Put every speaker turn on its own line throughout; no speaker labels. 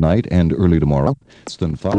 Tonight and early tomorrow. Less than 5.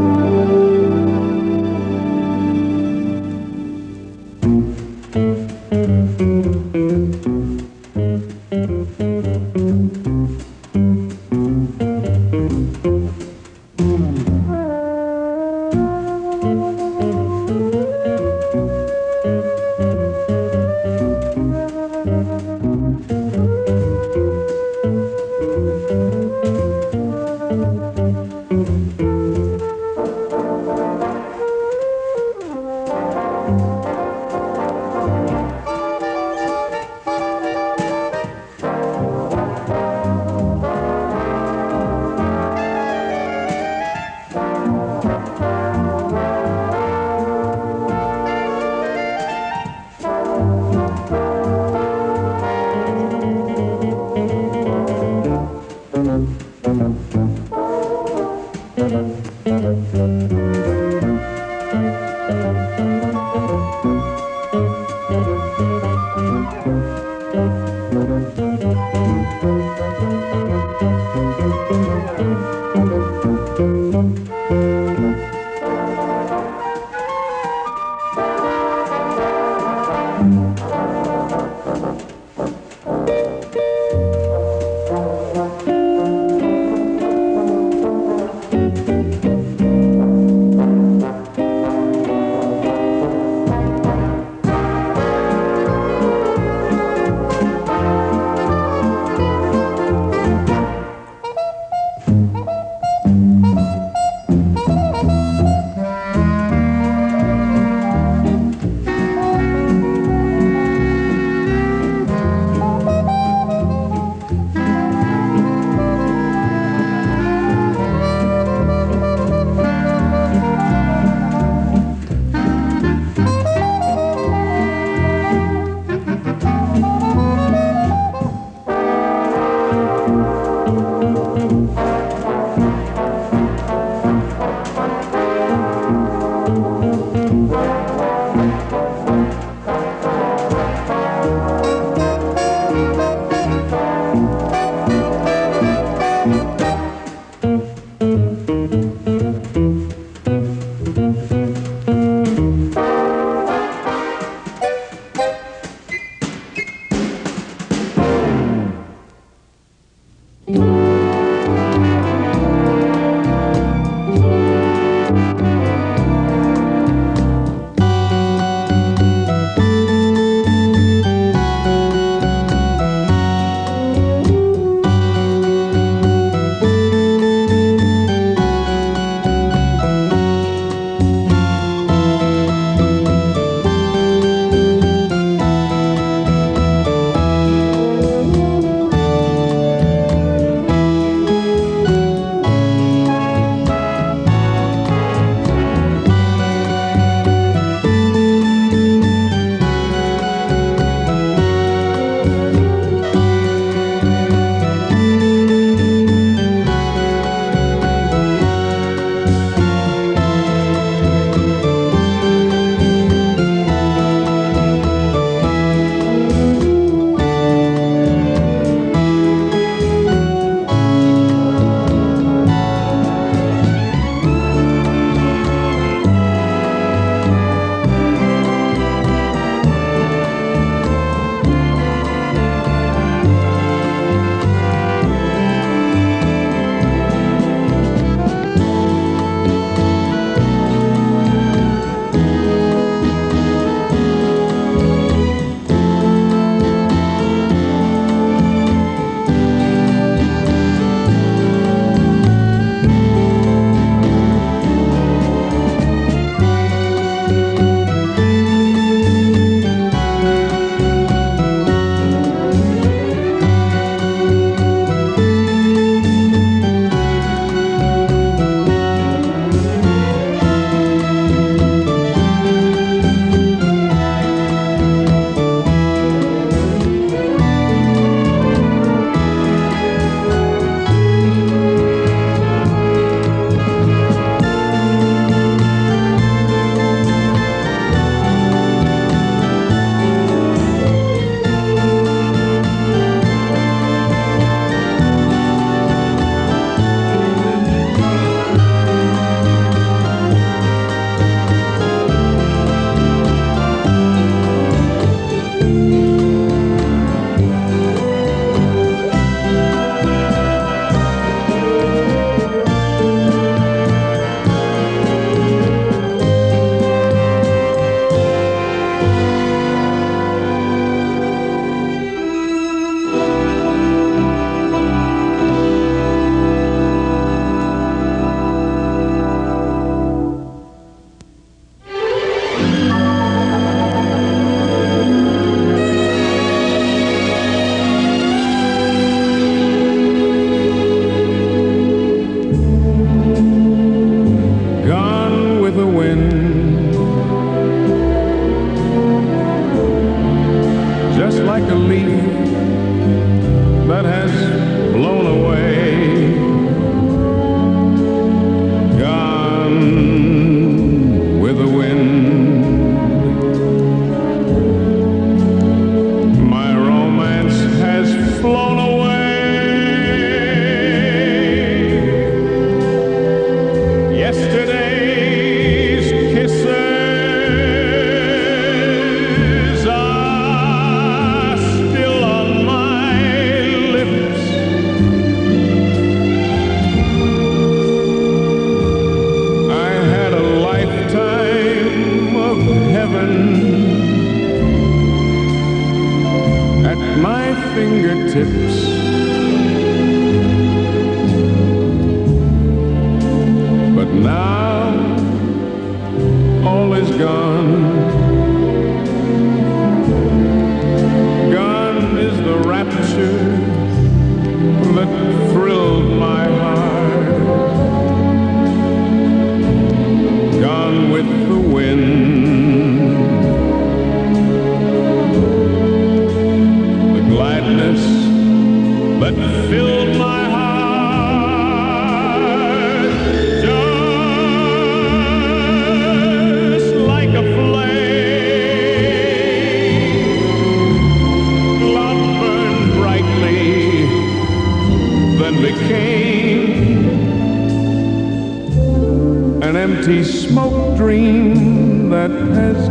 empty smoke dream that has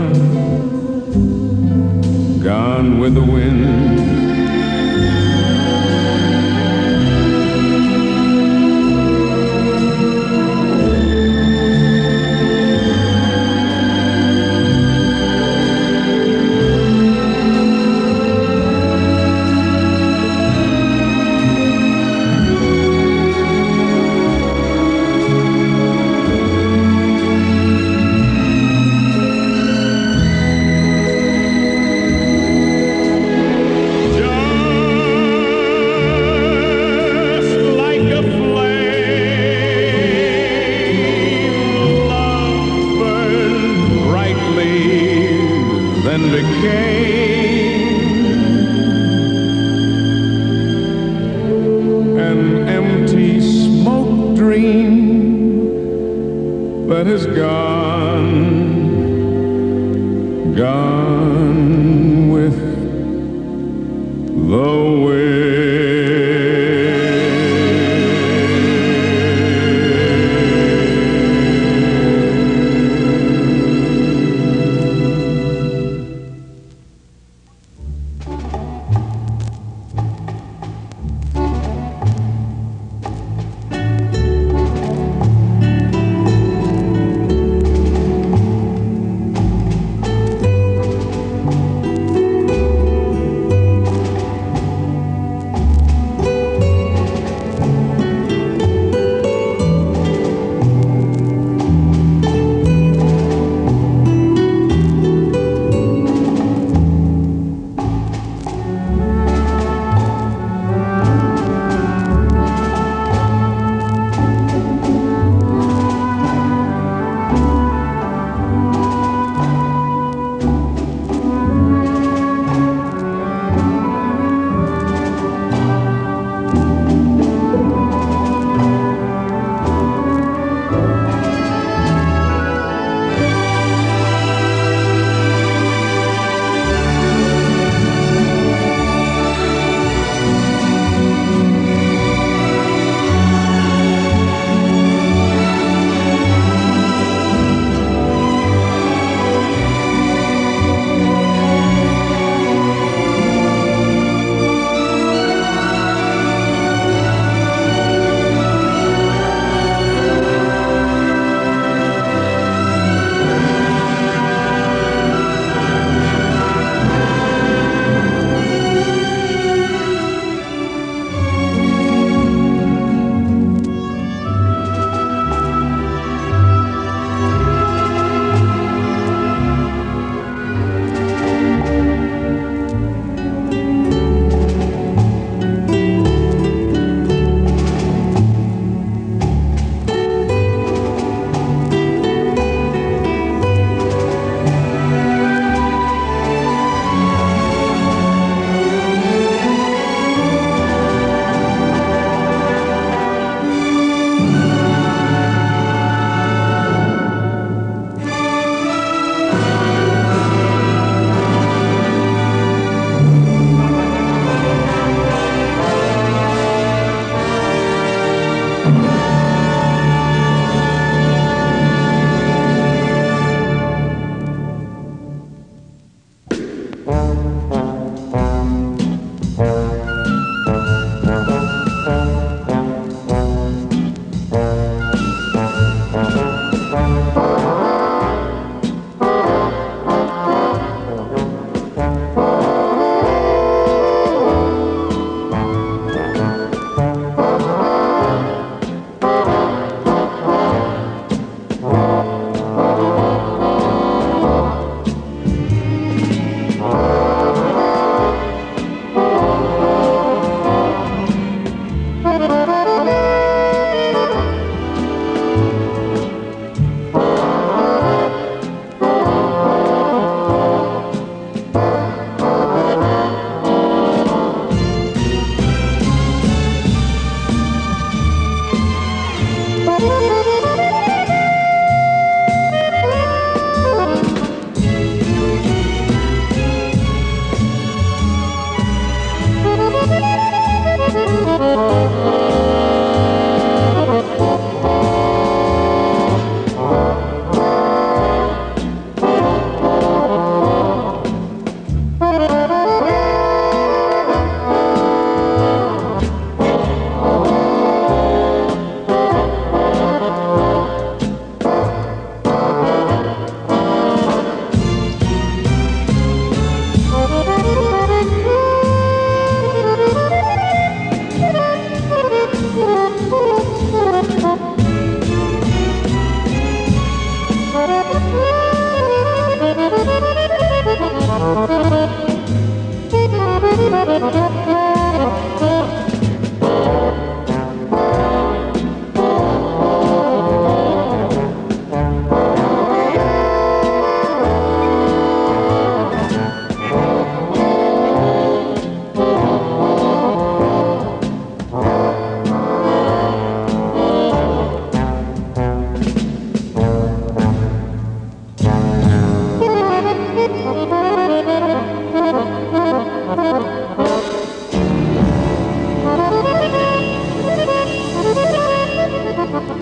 gone with the wind. Then became an empty smoke dream that has gone with the wind.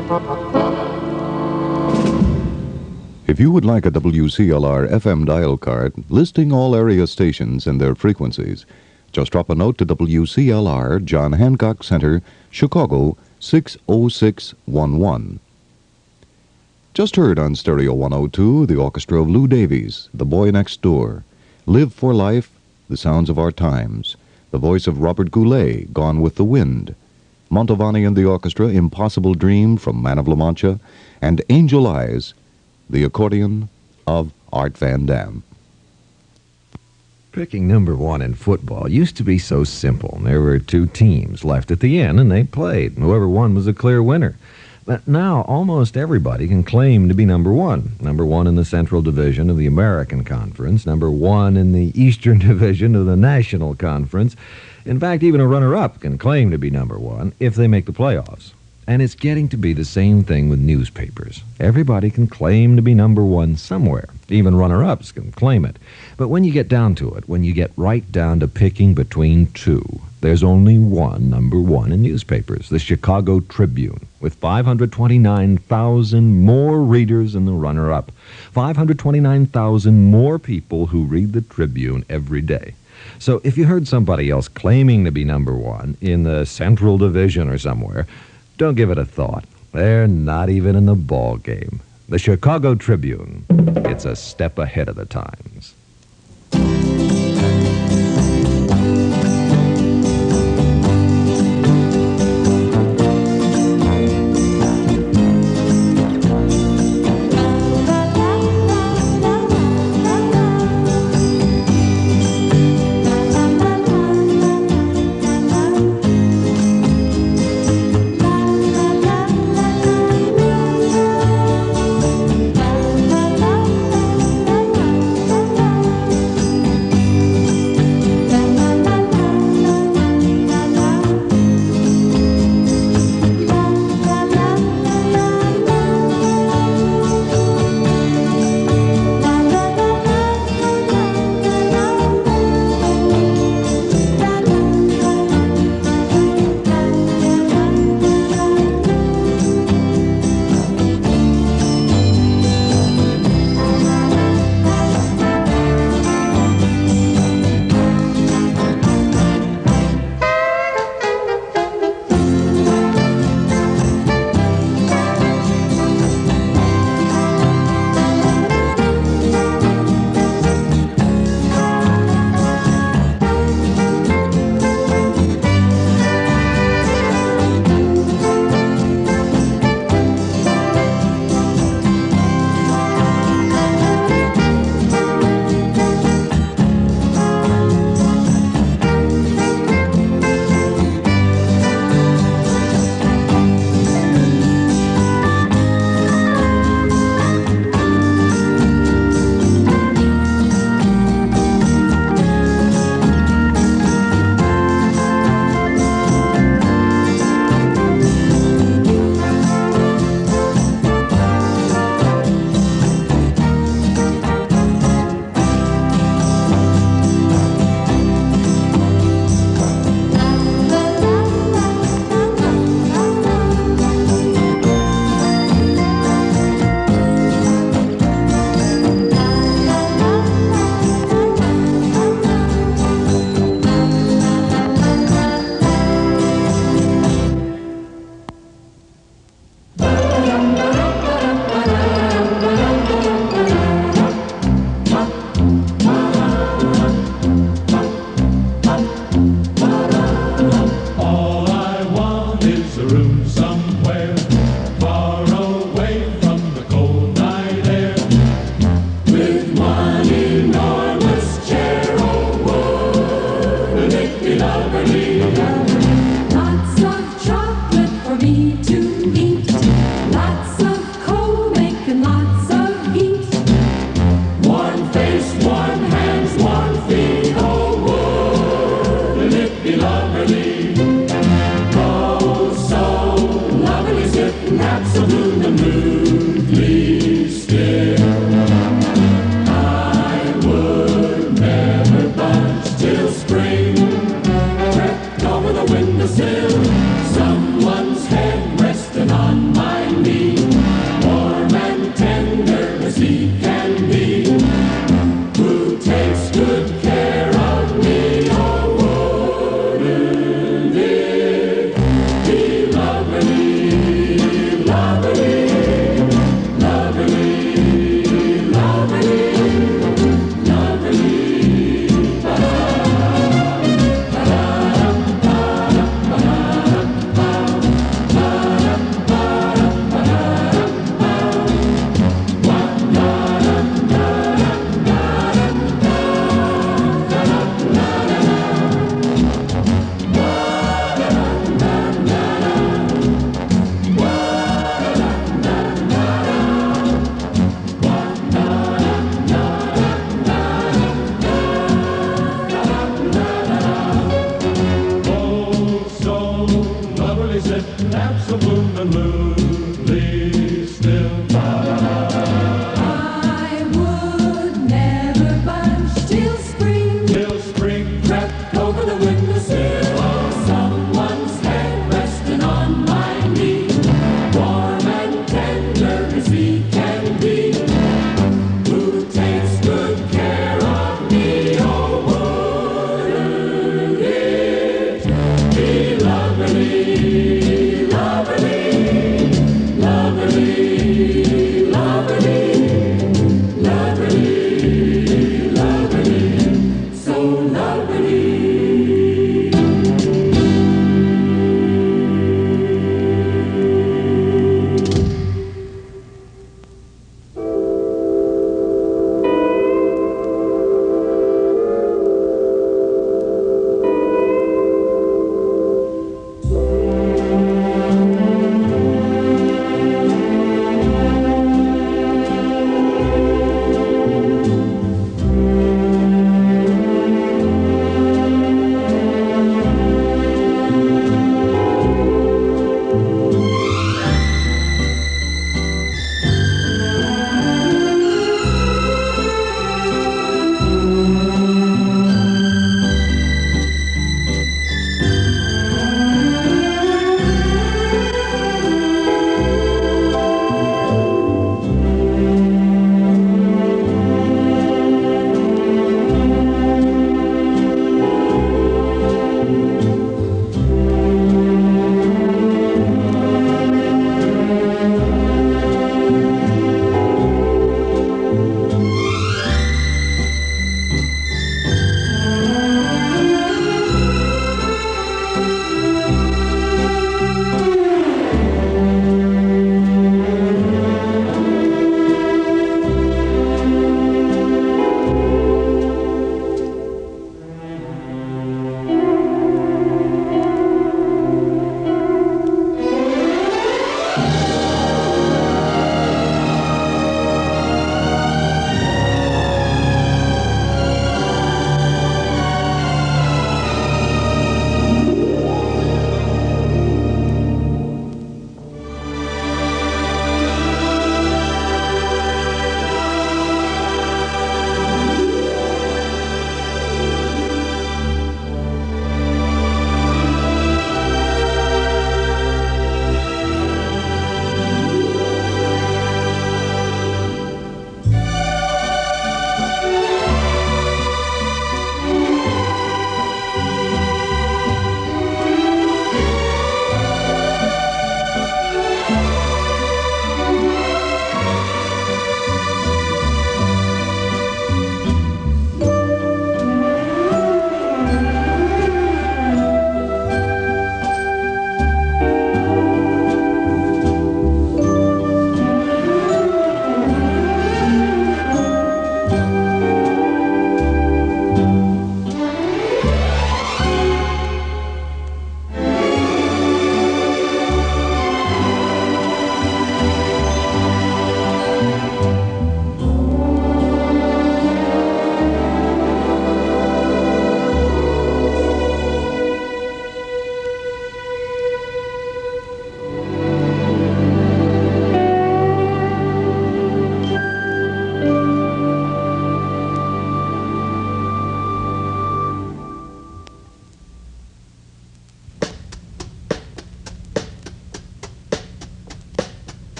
If you would like a WCLR FM dial card listing all area stations and their frequencies, just drop a note to WCLR, John Hancock Center, Chicago, 60611. Just heard on Stereo 102, the orchestra of Lou Davies, The Boy Next Door, Live for Life, The Sounds of Our Times, the voice of Robert Goulet, Gone with the Wind, Mantovani and the orchestra, Impossible Dream from Man of La Mancha, and Angel Eyes, the accordion of Art Van Dam.
Picking number one in football used to be so simple. There were two teams left at the end, and they played. Whoever won was a clear winner. But now almost everybody can claim to be number one. Number one in the Central Division of the American Conference. Number one in the Eastern Division of the National Conference. In fact, even a runner-up can claim to be number one if they make the playoffs. And it's getting to be the same thing with newspapers. Everybody can claim to be number one somewhere. Even runner-ups can claim it. But when you get down to it, when you get right down to picking between two, there's only one number one in newspapers, the Chicago Tribune, with 529,000 more readers than the runner-up. 529,000 more people who read the Tribune every day. So if you heard somebody else claiming to be number one in the Central Division or somewhere, don't give it a thought. They're not even in the ball game. The Chicago Tribune, it's a step ahead of the times.
Someone's head resting on my me, warm and tender as he can be, who takes good care of me. Oh, wouldn't it be lovely, lovely, lovely, lovely, lovely.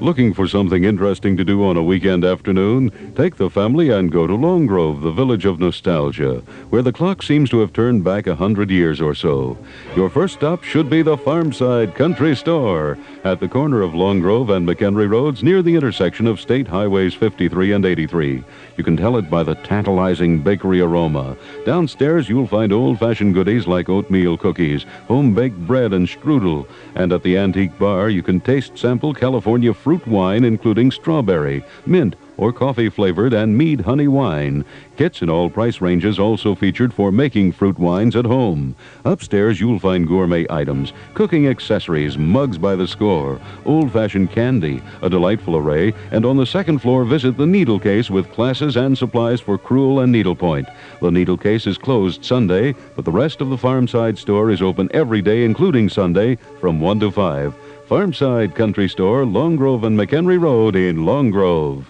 Looking for something interesting to do on a weekend afternoon? Take the family and go to Long Grove, the village of nostalgia, where the clock seems to have turned back 100 years or so. Your first stop should be the Farmside Country Store at the corner of Long Grove and McHenry Roads near the intersection of State Highways 53 and 83. You can tell it by the tantalizing bakery aroma. Downstairs, you'll find old-fashioned goodies like oatmeal cookies, home-baked bread, and strudel. And at the antique bar, you can taste sample California fruit wine, including strawberry, mint, or coffee-flavored and mead honey wine. Kits in all price ranges also featured for making fruit wines at home. Upstairs, you'll find gourmet items, cooking accessories, mugs by the score, old-fashioned candy, a delightful array, and on the second floor, visit the needle case with classes and supplies for crewel and needlepoint. The needle case is closed Sunday, but the rest of the Farmside store is open every day, including Sunday, from 1 to 5. Farmside Country Store, Long Grove and McHenry Road in Long Grove.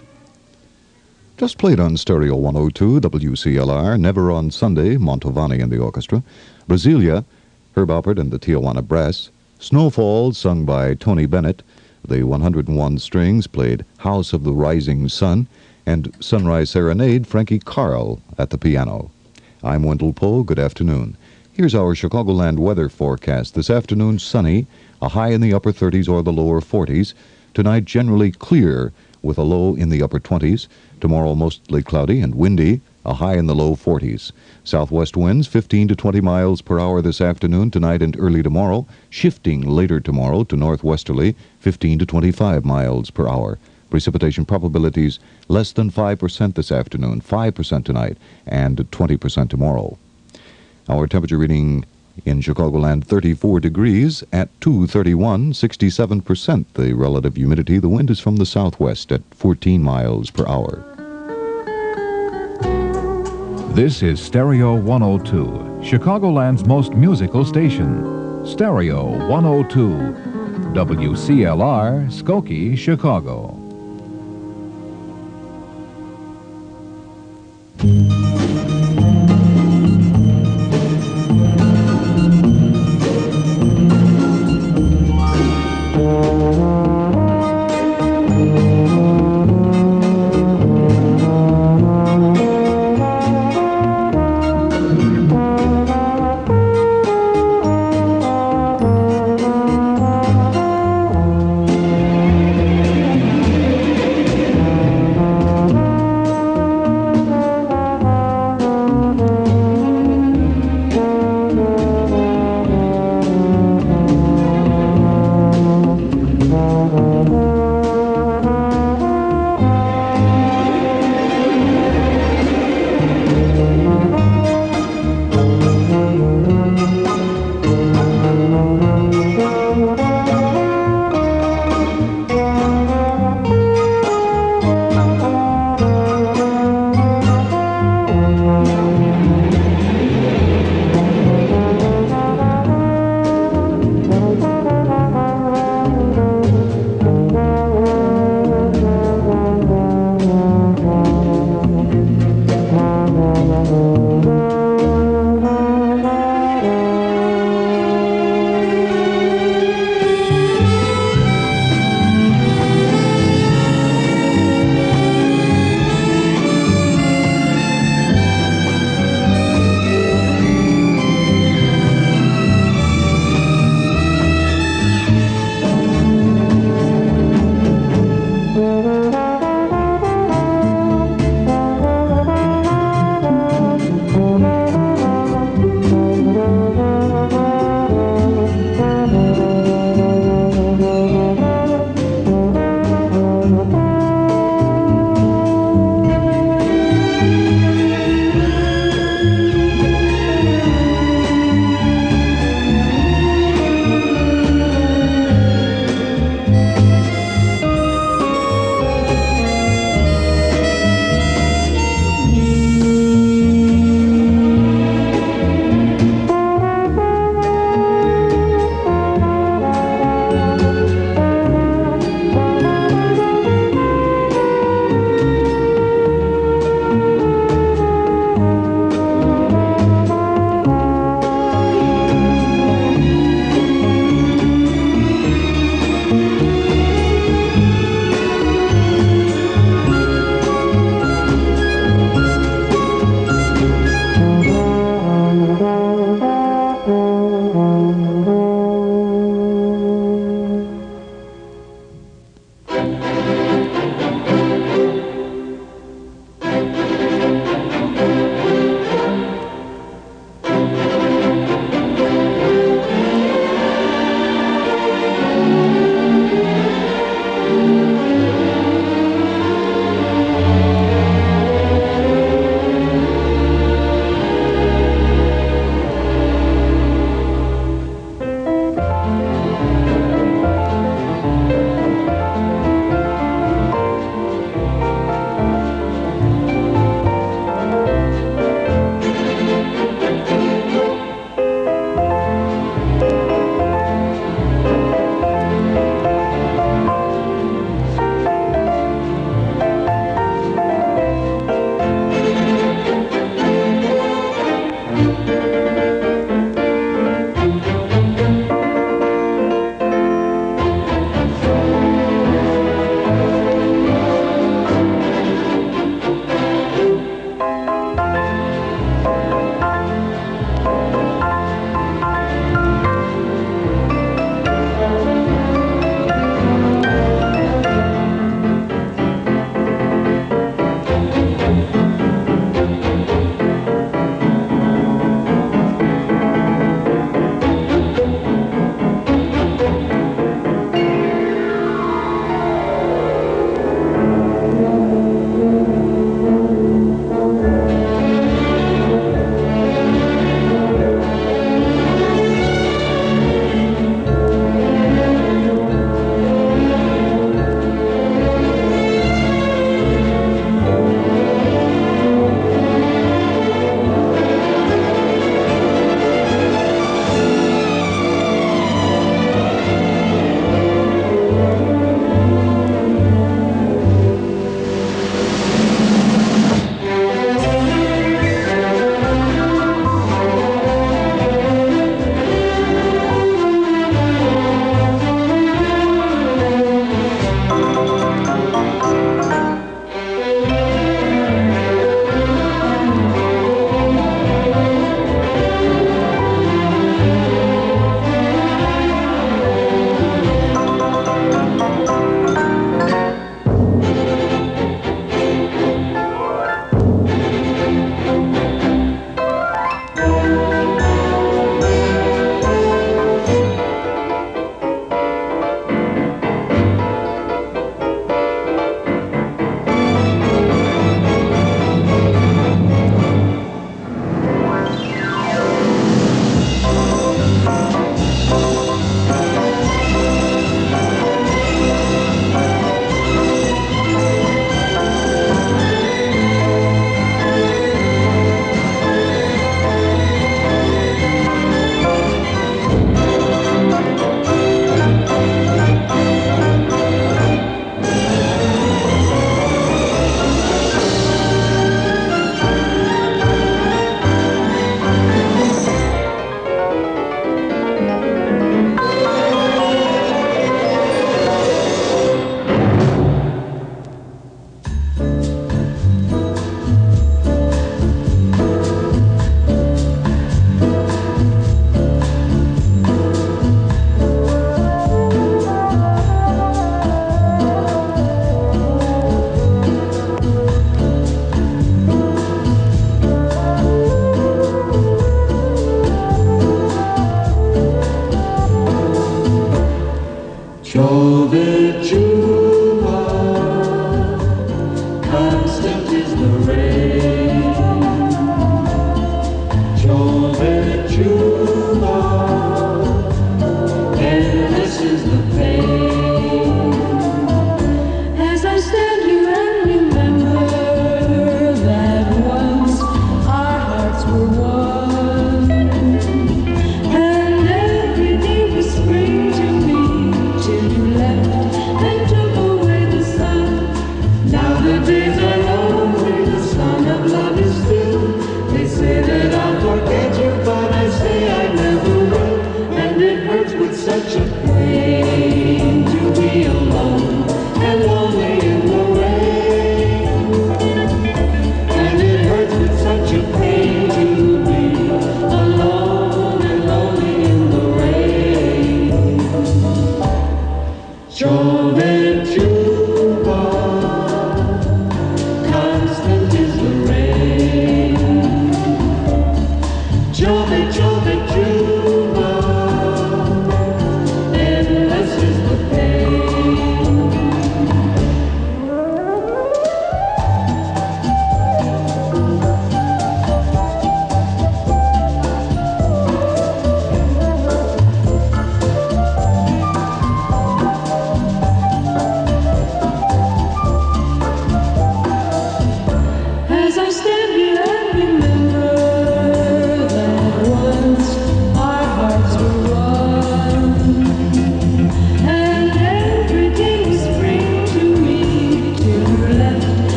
Just played on Stereo 102, WCLR, Never on Sunday, Mantovani and the orchestra. Brasilia, Herb Alpert and the Tijuana Brass. Snowfall, sung by Tony Bennett. The 101 Strings played House of the Rising Sun. And Sunrise Serenade, Frankie Carl at the piano. I'm Wendell Poe. Good afternoon. Here's our Chicagoland weather forecast. This afternoon, sunny, a high in the upper 30s or the lower 40s. Tonight, generally clear with a low in the upper 20s. Tomorrow, mostly cloudy and windy, a high in the low 40s. Southwest winds 15 to 20 miles per hour this afternoon, tonight, and early tomorrow. Shifting later tomorrow to northwesterly, 15 to 25 miles per hour. Precipitation probabilities less than 5% this afternoon, 5% tonight, and 20% tomorrow. Our temperature reading in Chicagoland, 34 degrees at 2:31, 67% the relative humidity. The wind is from the southwest at 14 miles per hour.
This is Stereo 102, Chicagoland's most musical station. Stereo 102, WCLR, Skokie, Chicago.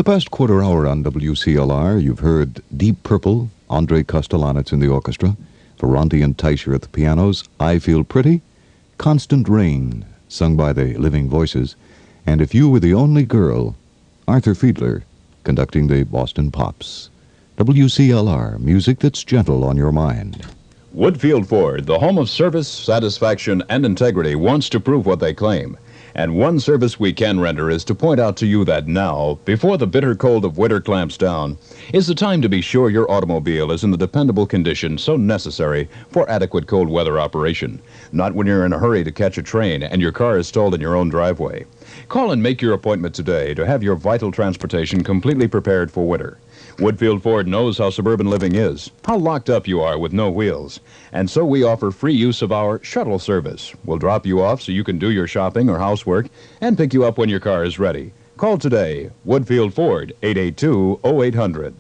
past quarter hour on WCLR, you've heard Deep Purple, Andre Kostelanetz in the orchestra, Ferranti and Teicher at the pianos, I Feel Pretty, Constant Rain, sung by the Living Voices, and If You Were the Only Girl, Arthur Fiedler conducting the Boston Pops. WCLR, music that's gentle on your mind.
Woodfield Ford, the home of service, satisfaction, and integrity, wants to prove what they claim. And one service we can render is to point out to you that now, before the bitter cold of winter clamps down, is the time to be sure your automobile is in the dependable condition so necessary for adequate cold weather operation. Not when you're in a hurry to catch a train and your car is stalled in your own driveway. Call and make your appointment today to have your vital transportation completely prepared for winter. Woodfield Ford knows how suburban living is, how locked up you are with no wheels. And so we offer free use of our shuttle service. We'll drop you off so you can do your shopping or housework and pick you up when your car is ready. Call today. Woodfield Ford, 882-0800.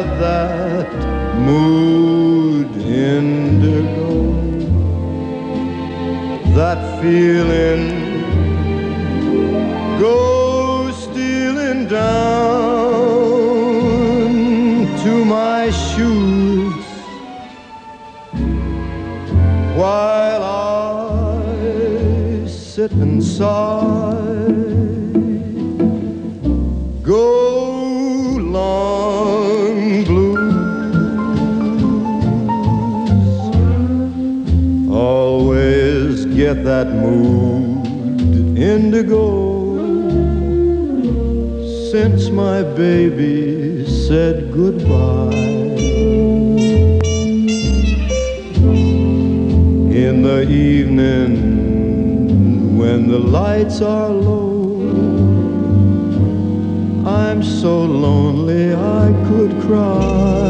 got that mood indigo, that feeling goes stealing down to my shoes while I sit and sigh. Go long blues, always get that mood indigo since my baby said goodbye. In the evening when the lights are low, I'm so lonely I could cry.